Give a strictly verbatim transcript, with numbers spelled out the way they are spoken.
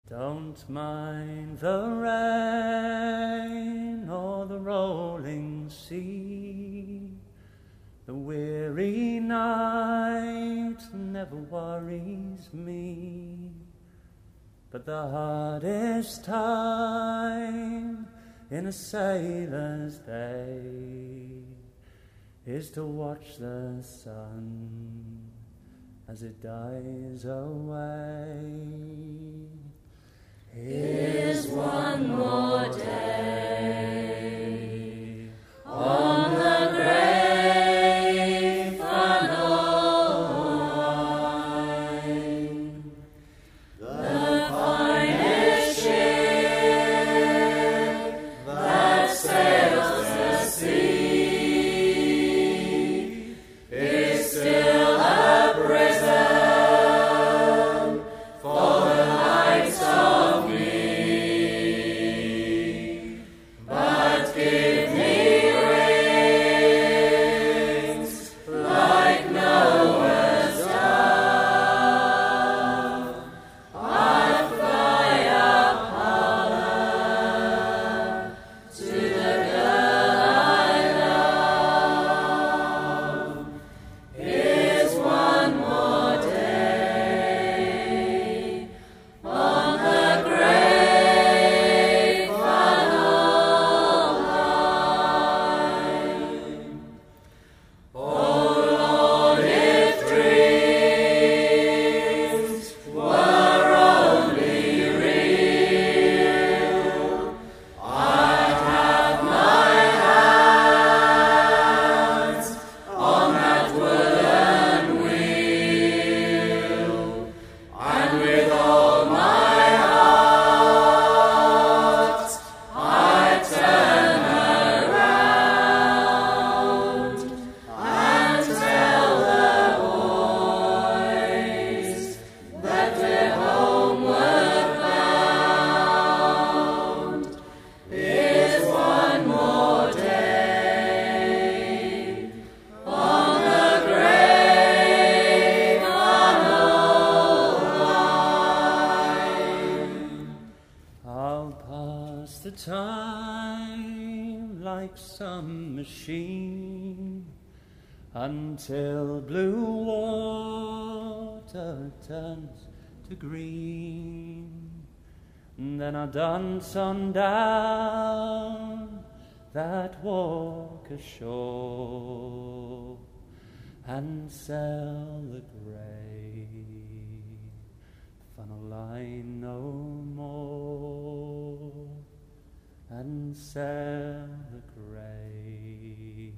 Don't mind the rain or the rolling sea. The weary night never worries me. But the hardest time in a sailor's day is to watch the sun as it dies away. Here's one more day on the great line. The finest ship that sails the sea is still a prison for the lights of the time like some machine until blue water turns to green. Then I'll dance on down that walk ashore and sell the grey funnel line no more, and sell the grey